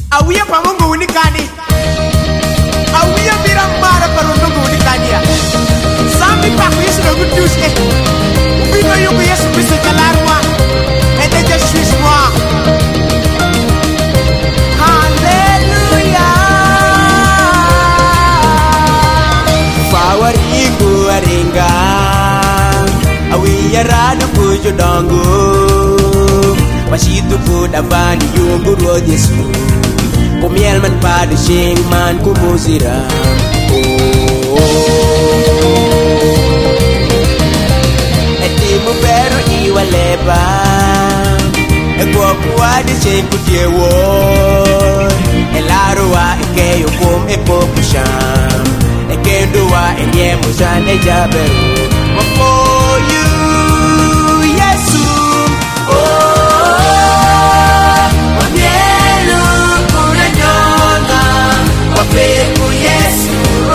Awiya pamungu unikani. Awiya mira mara parungu unikania. Sambi pa kuyesu na gudus Ubino yuko Yesu Kristo kalarwa. Ende je suis moi. Hallelujah. Fawariku aringa. Awiya radu kujo dongo. Mashitu kudavani yungu road Yesu. Kumiel man padu shing man kumuzira. Etimu peru iwa leba. Eko kuwadi shing kutiewo. Elaruwa ike yukum eko kusham. Ekenduwa enye musan ejaberu. For you, Yesu. Wapeku Yesu,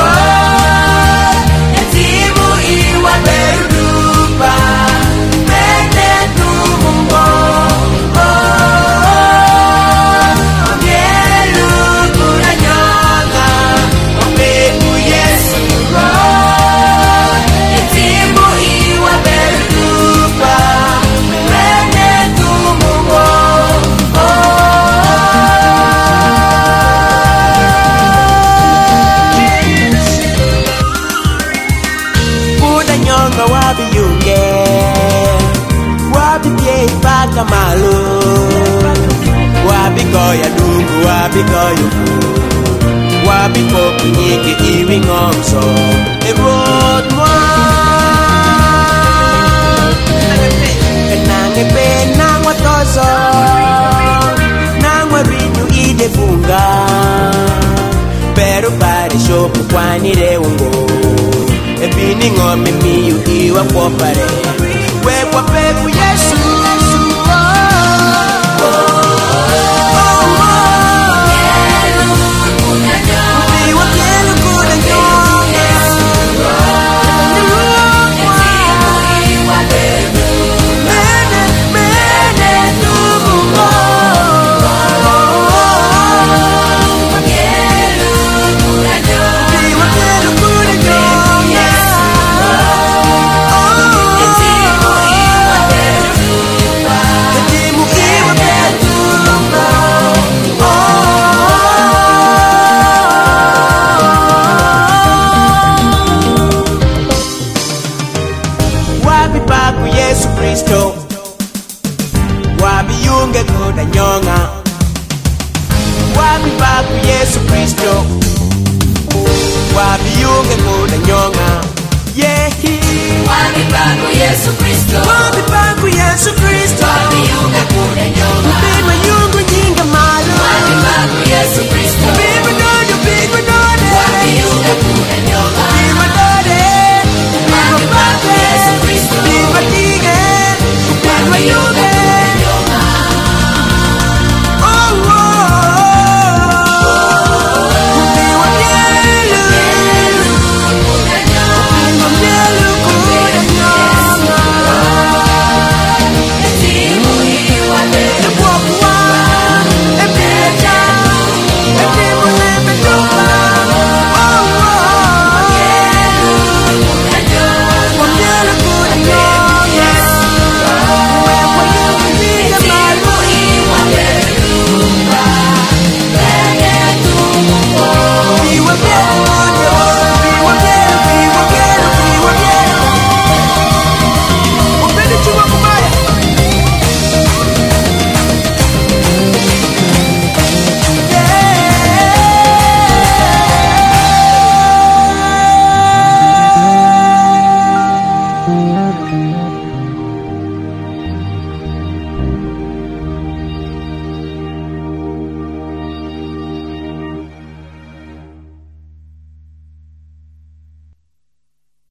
etimu iwa berupa, mene tumungo, mielu kunanyonga. Wapeku Yesu, etimu iwa berupa, mene tumungo. Wabi yunge, wabi pie paka malu, wabi koya dungu, wabi koyuku, wabi koku nyike iwi ngomso, road moi. Kanange pe nang watoso, nang warinyu ide funga, pero pare shopu kwani reungo. Ebini ngome miyu iwa kwa pare. Wewa peku Yesu. Yesu Kristo, wabi yunge kuda nyonga. Wabi baku Yesu Kristo, wabi yunge kuda nyonga. Yehi, wabi baku Yesu Kristo, wabi baku Yesu Kristo, wabi yunge kuda nyonga.